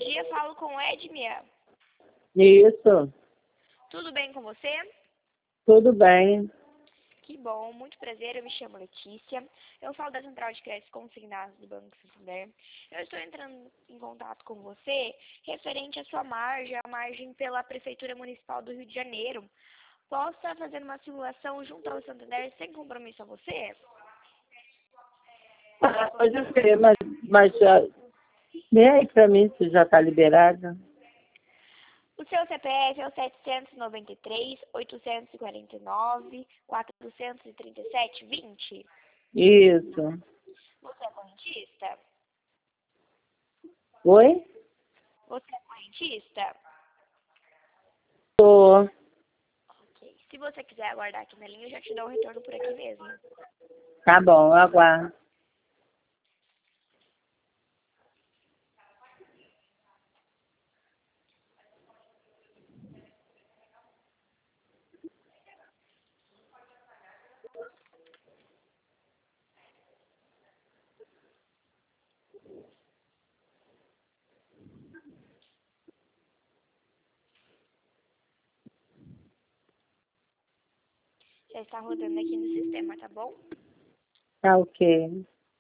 dia, falo com Edmia. Isso, Tudo bem com você? tudo bem. Que bom, muito prazer, eu me chamo Letícia. Eu falo da Central de Crédito Consignados do Banco Santander. Eu estou entrando em contato com você referente à sua margem, a margem pela Prefeitura Municipal do Rio de Janeiro. Posso estar fazendo uma simulação junto ao Santander sem compromisso a você? Pode ver, mas já, vê aí pra mim se já está liberada. O seu CPF é o 793-849-437-20. Isso. Você é correntista? Oi? Você é correntista? Tô. Ok. Se você quiser aguardar aqui na linha, eu já te dou o retorno por aqui mesmo. Tá bom, eu aguardo. Já está rodando aqui no sistema, tá bom? Tá ok.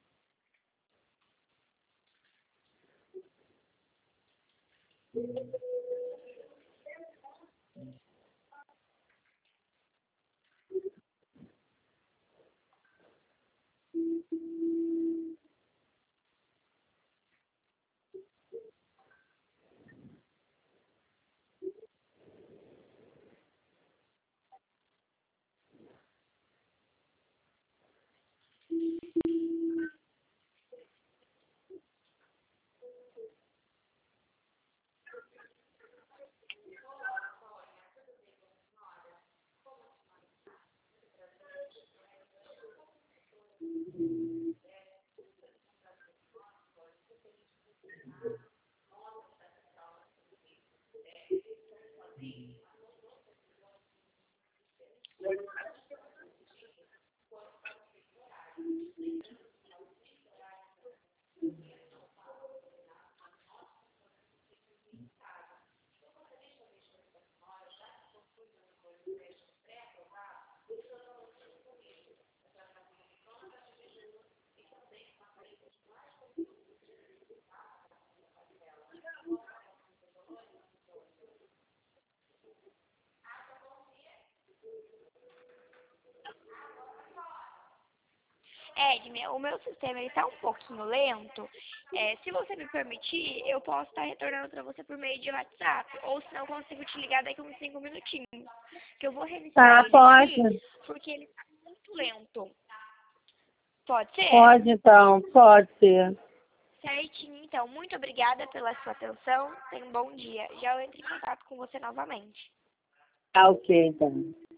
Edmia, o meu sistema está um pouquinho lento. Se você me permitir, eu posso estar retornando para você por meio de WhatsApp. Ou se não, eu consigo te ligar daqui uns 5 minutinhos. Que eu vou reiniciar Tá, ele pode. aqui, porque ele está muito lento. Pode ser? Pode então, pode ser. Certinho, então. Muito obrigada pela sua atenção. Tenha um bom dia. Já eu entro em contato com você novamente. Tá ok então.